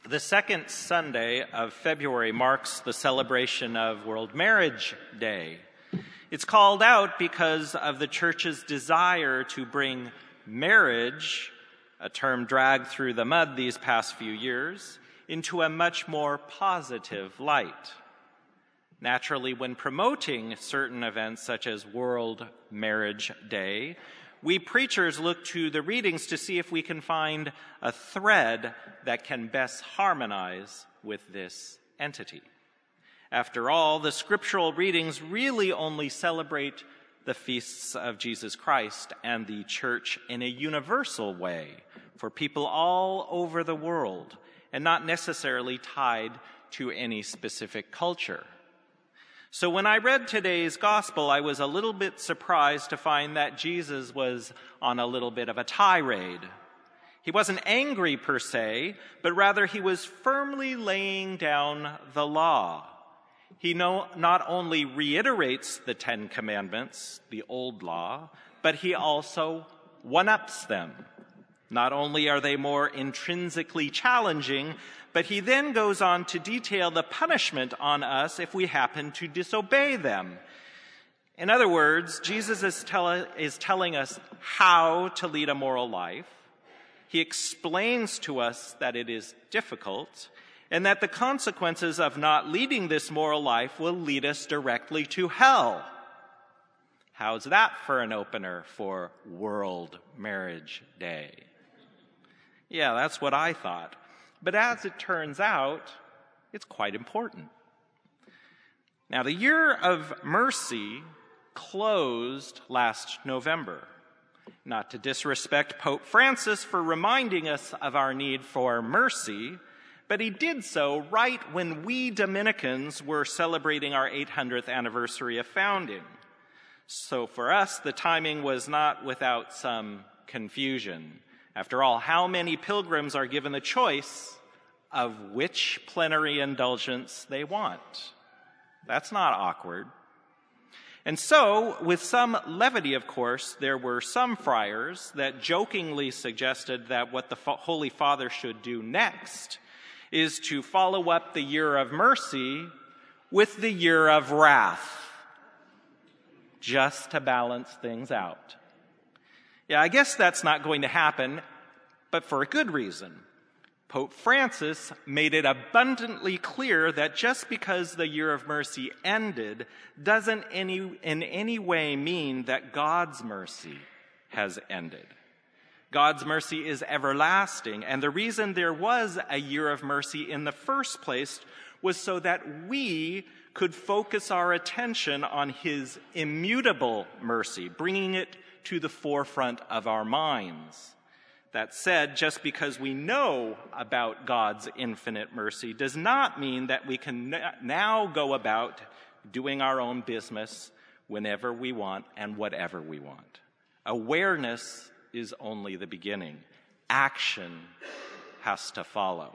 The second Sunday of February marks the celebration of World Marriage Day. It's called out because of the Church's desire to bring marriage, a term dragged through the mud these past few years, into a much more positive light. Naturally, when promoting certain events such as World Marriage Day, we preachers look to the readings to see if we can find a thread that can best harmonize with this entity. After all, the scriptural readings really only celebrate the feasts of Jesus Christ and the church in a universal way for people all over the world and not necessarily tied to any specific culture. So when I read today's gospel, I was a little bit surprised to find that Jesus was on a little bit of a tirade. He wasn't angry per se, but rather he was firmly laying down the law. He not only reiterates the Ten Commandments, the old law, but he also one-ups them. Not only are they more intrinsically challenging, but he then goes on to detail the punishment on us if we happen to disobey them. In other words, Jesus is telling us how to lead a moral life. He explains to us that it is difficult and that the consequences of not leading this moral life will lead us directly to hell. How's that for an opener for World Marriage Day? Yeah, that's what I thought. But as it turns out, it's quite important. Now, the Year of Mercy closed last November. Not to disrespect Pope Francis for reminding us of our need for mercy, but he did so right when we Dominicans were celebrating our 800th anniversary of founding. So for us, the timing was not without some confusion. After all, how many pilgrims are given the choice of which plenary indulgence they want? That's not awkward. And so, with some levity, of course, there were some friars that jokingly suggested that what the Holy Father should do next is to follow up the Year of Mercy with the Year of Wrath, just to balance things out. Yeah, I guess that's not going to happen, but for a good reason. Pope Francis made it abundantly clear that just because the Year of Mercy ended doesn't in any way mean that God's mercy has ended. God's mercy is everlasting, and the reason there was a Year of Mercy in the first place was so that we could focus our attention on his immutable mercy, bringing it to the forefront of our minds. That said, just because we know about God's infinite mercy does not mean that we can now go about doing our own business whenever we want and whatever we want. Awareness is only the beginning. Action has to follow.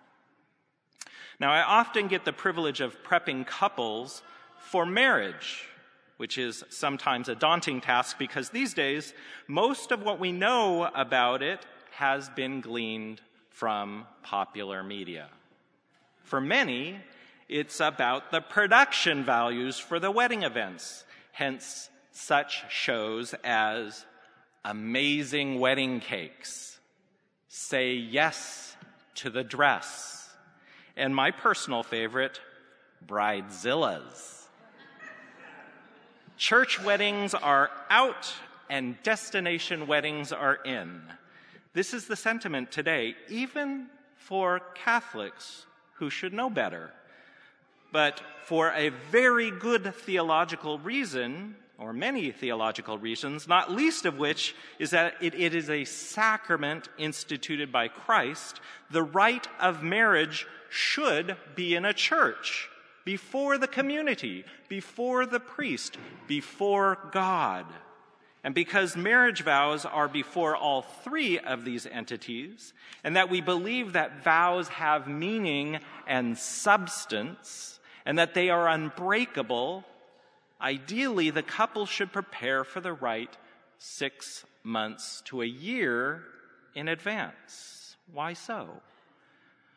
Now, I often get the privilege of prepping couples for marriage, which is sometimes a daunting task because these days, most of what we know about it has been gleaned from popular media. For many, it's about the production values for the wedding events, hence such shows as Amazing Wedding Cakes, Say Yes to the Dress, and my personal favorite, Bridezillas. Church weddings are out and destination weddings are in. This is the sentiment today, even for Catholics who should know better. But for a very good theological reason, or many theological reasons, not least of which is that it is a sacrament instituted by Christ, the rite of marriage should be in a church, before the community, before the priest, before God. And because marriage vows are before all three of these entities, and that we believe that vows have meaning and substance, and that they are unbreakable, ideally the couple should prepare for the rite 6 months to a year in advance. Why so?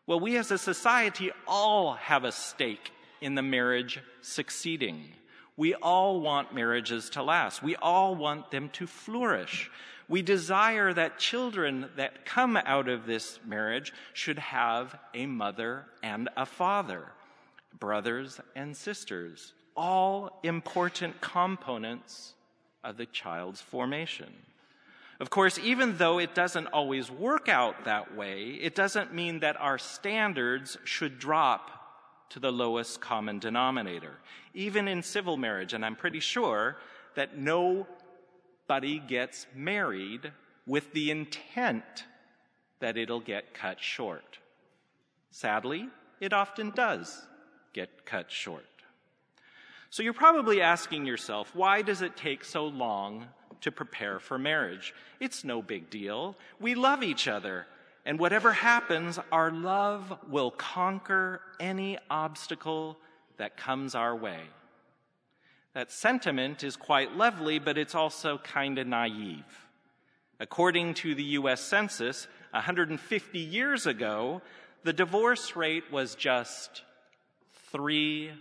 Well, we as a society all have a stake in the marriage succeeding. We all want marriages to last. We all want them to flourish. We desire that children that come out of this marriage should have a mother and a father, brothers and sisters, all important components of the child's formation. Of course, even though it doesn't always work out that way, it doesn't mean that our standards should drop to the lowest common denominator, even in civil marriage. And I'm pretty sure that nobody gets married with the intent that it'll get cut short. Sadly, it often does get cut short. So you're probably asking yourself, why does it take so long to prepare for marriage? It's no big deal. We love each other. And whatever happens, our love will conquer any obstacle that comes our way. That sentiment is quite lovely, but it's also kind of naive. According to the U.S. Census, 150 years ago, the divorce rate was just 3%.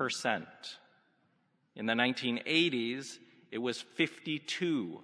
In the 1980s, it was 52%.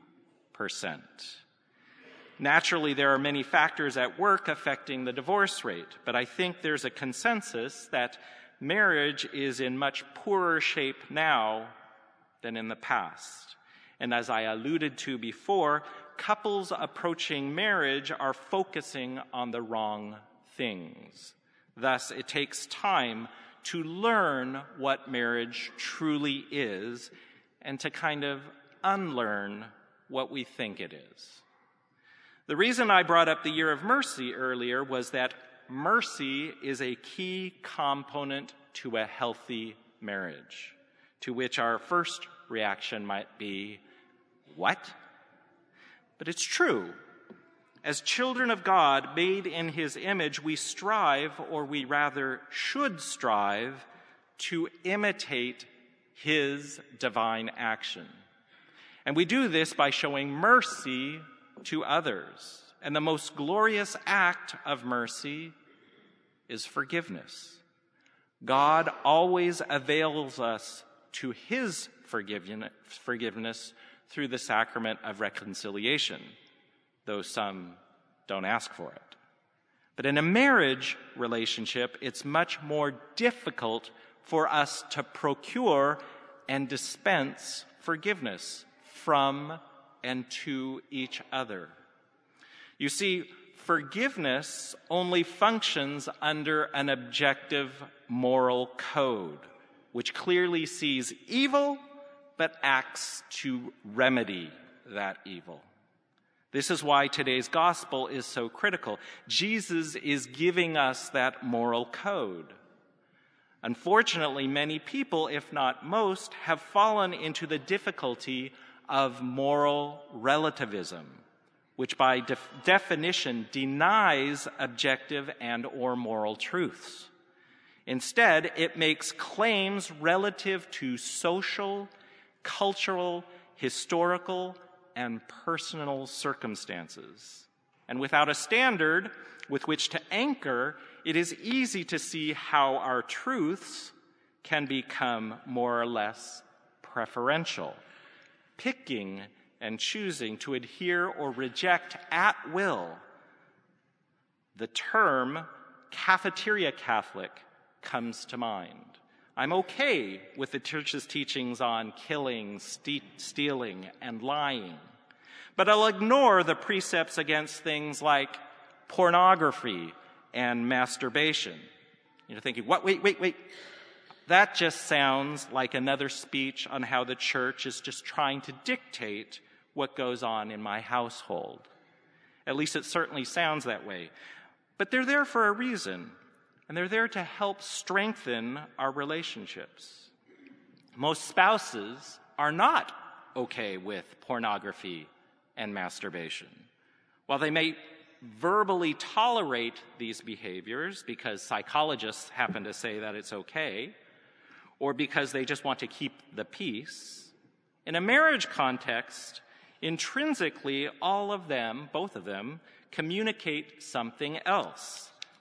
Naturally, there are many factors at work affecting the divorce rate, but I think there's a consensus that marriage is in much poorer shape now than in the past. And as I alluded to before, couples approaching marriage are focusing on the wrong things. Thus, it takes time to learn what marriage truly is and to kind of unlearn what we think it is. The reason I brought up the Year of Mercy earlier was that mercy is a key component to a healthy marriage, to which our first reaction might be, what? But it's true. As children of God, made in His image, we strive, or we rather should strive, to imitate His divine action. And we do this by showing mercy to others. And the most glorious act of mercy is forgiveness. God always avails us to His forgiveness through the sacrament of reconciliation, though some don't ask for it. But in a marriage relationship, it's much more difficult for us to procure and dispense forgiveness from and to each other. You see, forgiveness only functions under an objective moral code, which clearly sees evil but acts to remedy that evil. This is why today's gospel is so critical. Jesus is giving us that moral code. Unfortunately, many people, if not most, have fallen into the difficulty of moral relativism, which by definition denies objective and or moral truths. Instead, it makes claims relative to social, cultural, historical, and personal circumstances. And without a standard with which to anchor, it is easy to see how our truths can become more or less preferential, picking and choosing to adhere or reject at will. The term cafeteria Catholic comes to mind. I'm okay with the church's teachings on killing, stealing, and lying, but I'll ignore the precepts against things like pornography and masturbation. You're thinking, what? Wait. That just sounds like another speech on how the church is just trying to dictate what goes on in my household. At least it certainly sounds that way. But they're there for a reason, and they're there to help strengthen our relationships. Most spouses are not okay with pornography and masturbation. While they may verbally tolerate these behaviors because psychologists happen to say that it's okay, or because they just want to keep the peace, in a marriage context, intrinsically, all of them, both of them, communicate something else,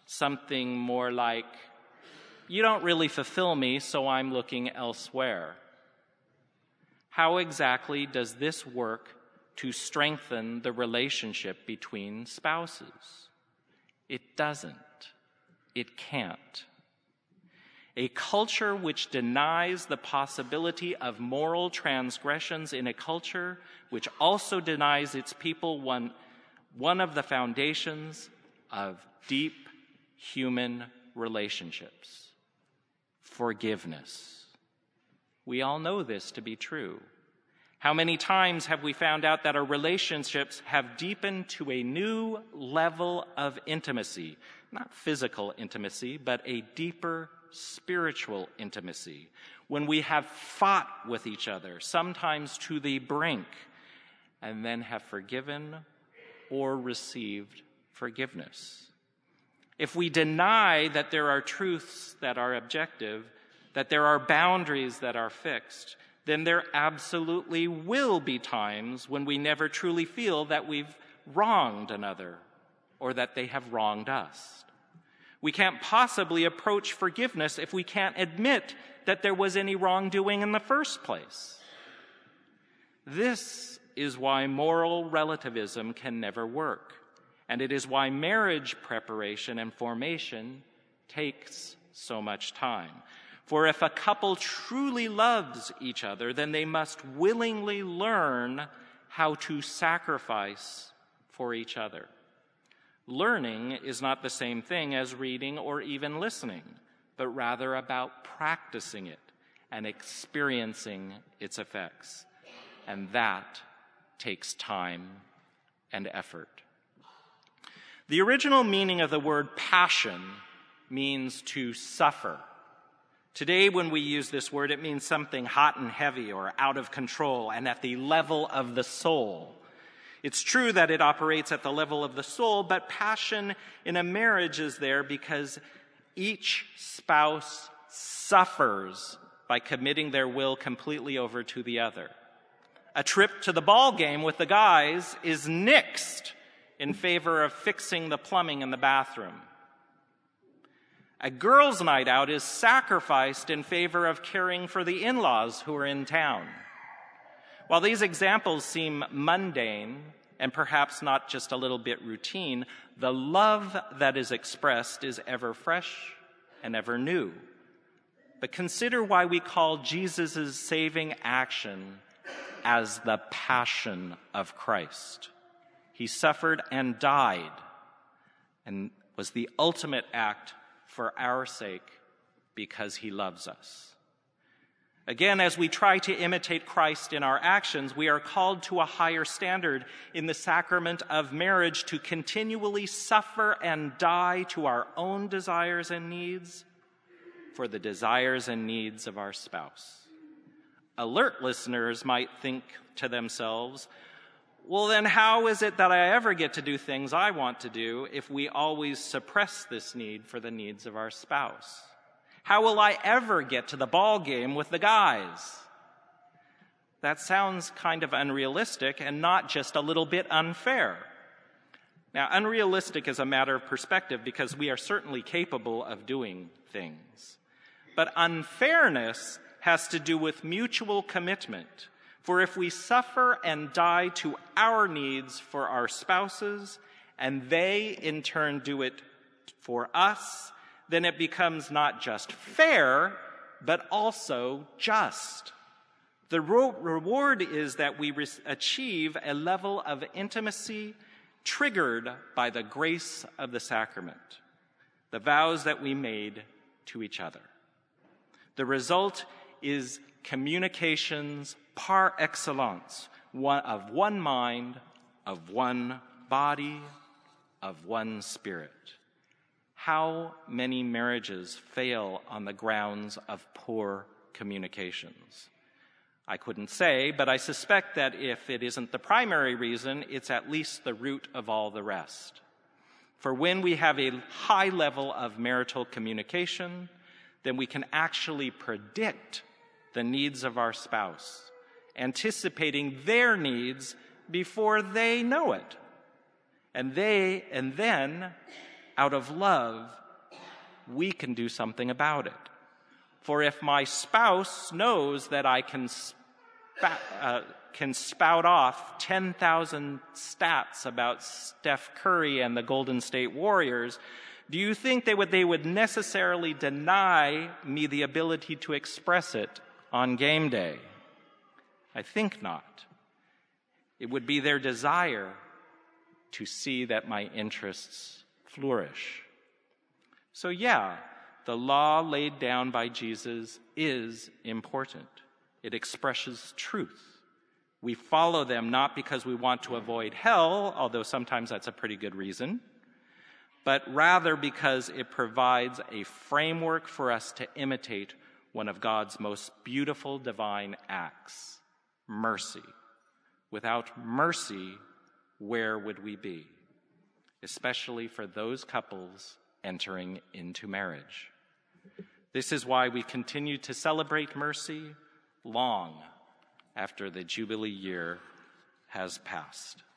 something more like, "You don't really fulfill me, so I'm looking elsewhere." How exactly does this work to strengthen the relationship between spouses? It doesn't. It can't. A culture which denies the possibility of moral transgressions in a culture which also denies its people one of the foundations of deep human relationships: forgiveness. We all know this to be true. How many times have we found out that our relationships have deepened to a new level of intimacy? Not physical intimacy, but a deeper spiritual intimacy. When we have fought with each other, sometimes to the brink, and then have forgiven or received forgiveness. If we deny that there are truths that are objective, that there are boundaries that are fixed, then there absolutely will be times when we never truly feel that we've wronged another or that they have wronged us. We can't possibly approach forgiveness if we can't admit that there was any wrongdoing in the first place. This is why moral relativism can never work, and it is why marriage preparation and formation takes so much time. For if a couple truly loves each other, then they must willingly learn how to sacrifice for each other. Learning is not the same thing as reading or even listening, but rather about practicing it and experiencing its effects. And that takes time and effort. The original meaning of the word passion means to suffer. Today, when we use this word, it means something hot and heavy or out of control and at the level of the soul. It's true that it operates at the level of the soul, but passion in a marriage is there because each spouse suffers by committing their will completely over to the other. A trip to the ball game with the guys is nixed in favor of fixing the plumbing in the bathroom. A girls' night out is sacrificed in favor of caring for the in-laws who are in town. While these examples seem mundane and perhaps not just a little bit routine, the love that is expressed is ever fresh and ever new. But consider why we call Jesus' saving action as the passion of Christ. He suffered and died and was the ultimate act for our sake because he loves us. Again, as we try to imitate Christ in our actions, we are called to a higher standard in the sacrament of marriage to continually suffer and die to our own desires and needs for the desires and needs of our spouse. Alert listeners might think to themselves, well, then how is it that I ever get to do things I want to do if we always suppress this need for the needs of our spouse? How will I ever get to the ball game with the guys? That sounds kind of unrealistic and not just a little bit unfair. Now, unrealistic is a matter of perspective because we are certainly capable of doing things. But unfairness has to do with mutual commitment. For if we suffer and die to our needs for our spouses, and they in turn do it for us, then it becomes not just fair, but also just. The reward is that we achieve a level of intimacy triggered by the grace of the sacrament, the vows that we made to each other. The result is communications par excellence, of one mind, of one body, of one spirit. How many marriages fail on the grounds of poor communications? I couldn't say, but I suspect that if it isn't the primary reason, it's at least the root of all the rest. For when we have a high level of marital communication, then we can actually predict the needs of our spouse, anticipating their needs before they know it. And then out of love, we can do something about it. For if my spouse knows that I can spout off 10,000 stats about Steph Curry and the Golden State Warriors, do you think they would necessarily deny me the ability to express it on game day? I think not. It would be their desire to see that my interests flourish. So yeah, the law laid down by Jesus is important. It expresses truth. We follow them not because we want to avoid hell, although sometimes that's a pretty good reason, but rather because it provides a framework for us to imitate one of God's most beautiful divine acts, mercy. Without mercy, where would we be? Especially for those couples entering into marriage. This is why we continue to celebrate mercy long after the Jubilee year has passed.